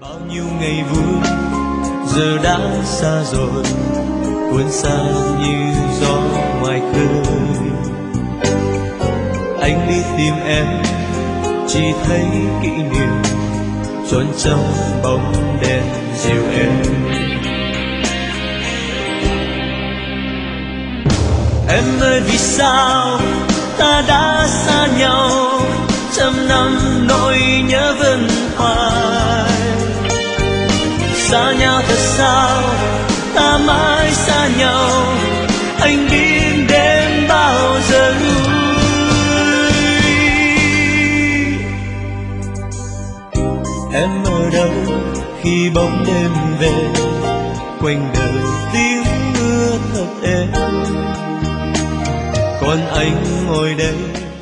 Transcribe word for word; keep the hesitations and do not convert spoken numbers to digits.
Bao nhiêu ngày vui giờ đã xa rồi, cuốn xa như gió ngoài khơi. Anh đi tìm em chỉ thấy kỷ niệm chôn trong bóng đèn dịu êm. Em ơi vì sao ta đã xa nhau, trăm năm nỗi nhớ vẫn hoài. Xa nhau thật sao ta mãi xa nhau, anh biết đến bao giờ lui. Em ở đâu khi bóng đêm về, quanh đời tiếng mưa thật êm, còn anh ngồi đây